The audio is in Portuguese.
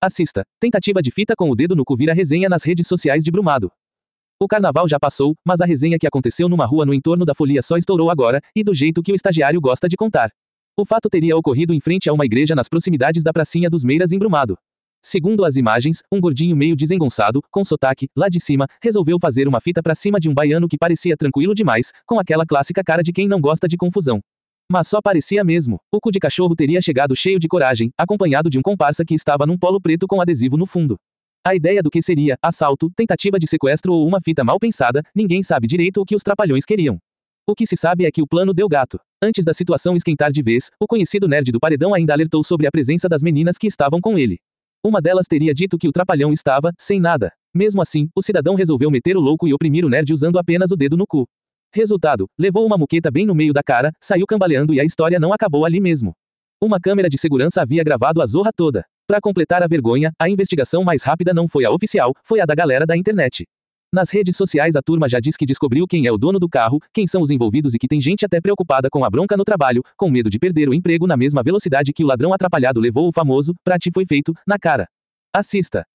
Assista. Tentativa de fita com o dedo no cu vira resenha nas redes sociais de Brumado. O carnaval já passou, mas a resenha que aconteceu numa rua no entorno da folia só estourou agora, e do jeito que o estagiário gosta de contar. O fato teria ocorrido em frente a uma igreja nas proximidades da Pracinha dos Meiras em Brumado. Segundo as imagens, um gordinho meio desengonçado, com sotaque, lá de cima, resolveu fazer uma fita pra cima de um baiano que parecia tranquilo demais, com aquela clássica cara de quem não gosta de confusão. Mas só parecia mesmo. O cu de cachorro teria chegado cheio de coragem, acompanhado de um comparsa que estava num polo preto com adesivo no fundo. A ideia do que seria assalto, tentativa de sequestro ou uma fita mal pensada, ninguém sabe direito o que os trapalhões queriam. O que se sabe é que o plano deu gato. Antes da situação esquentar de vez, o conhecido nerd do paredão ainda alertou sobre a presença das meninas que estavam com ele. Uma delas teria dito que o trapalhão estava sem nada. Mesmo assim, o cidadão resolveu meter o louco e oprimir o nerd usando apenas o dedo no cu. Resultado: levou uma muqueta bem no meio da cara, saiu cambaleando e a história não acabou ali mesmo. Uma câmera de segurança havia gravado a zorra toda. Para completar a vergonha, a investigação mais rápida não foi a oficial, foi a da galera da internet. Nas redes sociais a turma já diz que descobriu quem é o dono do carro, quem são os envolvidos e que tem gente até preocupada com a bronca no trabalho, com medo de perder o emprego na mesma velocidade que o ladrão atrapalhado levou o famoso "pra ti foi feito" na cara. Assista.